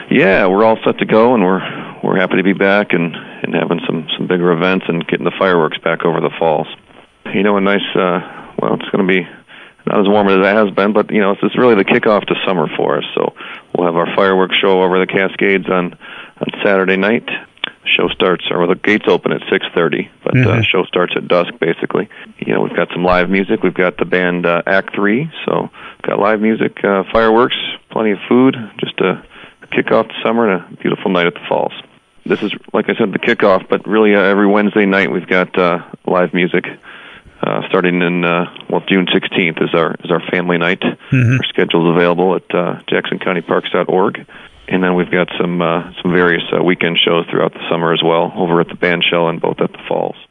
Yeah, we're all set to go, and we're happy to be back and having some bigger events and getting the fireworks back over the falls. A nice, it's going to be not as warm as it has been, but, it's really the kickoff to summer for us. So we'll have our fireworks show over the Cascades on Saturday night. The gates open at 6:30, but show starts at dusk, basically. We've got some live music. We've got the band Act 3, so we've got live music, fireworks, plenty of food, just to kick off the summer and a beautiful night at the falls. This is, like I said, the kickoff, but really every Wednesday night we've got live music. Starting in June 16th is our family night. Our schedule's available at JacksonCountyParks.org, and then we've got some various weekend shows throughout the summer as well over at the Band Shell and both at the falls.